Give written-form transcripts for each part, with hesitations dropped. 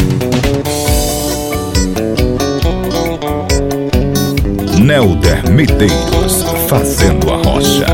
Nelder Medeiros, fazendo a rocha.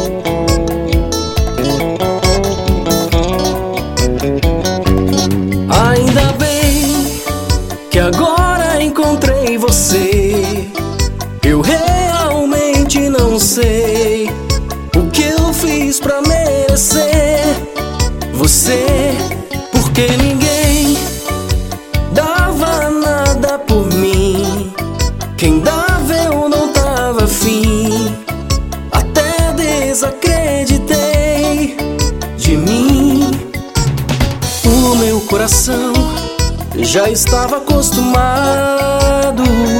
Ainda bem que agora encontrei você. Eu realmente não sei o que eu fiz pra merecer você, porque ninguém dava nada por mim. Quem dava eu não tava afim. Até desacreditei de mim. O meu coração já estava acostumado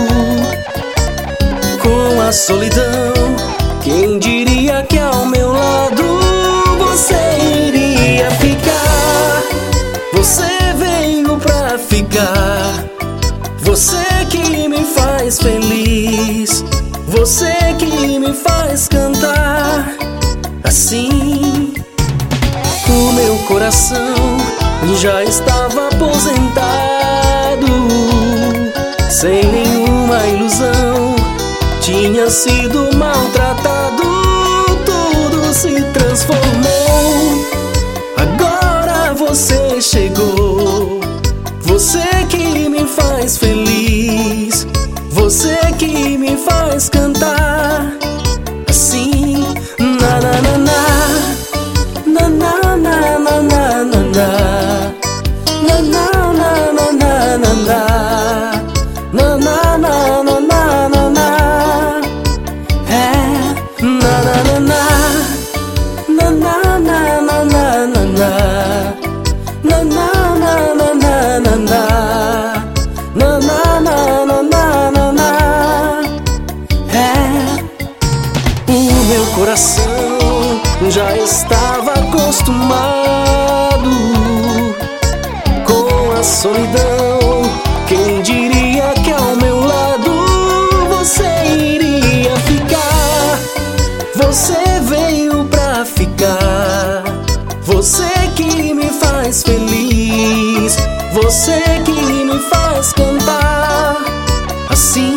com a solidão. Quem diria que ao meu lado você iria ficar? Você veio pra ficar. Você que me faz feliz, você que me faz cantar assim. O meu coração já estava aposentado, sem nenhuma ilusão. Tinha sido maltratado, tudo se transformou. Agora você chegou. Você que me faz feliz, você que me faz cantar assim. Na na na na, na na na na na na, na na na na na na, na na na na na na, é na na na na, na na na na na na, na na na na na na, na na na na na, é. O meu coração já estava acostumado com a solidão. Quem diria que ao meu lado você iria ficar? Você veio pra ficar. Você que me faz feliz, você que me faz cantar assim.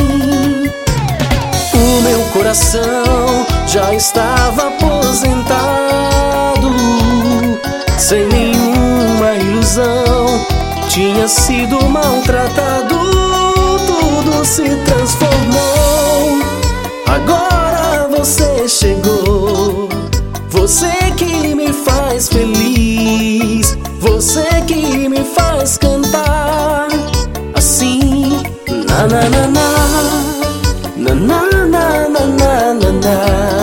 O meu coração já estava aposentado, sem nenhuma ilusão. Tinha sido maltratado, tudo se transformou. Agora você chegou. Você que me faz feliz, você que me faz cantar assim. Na na na na, na na na na na na.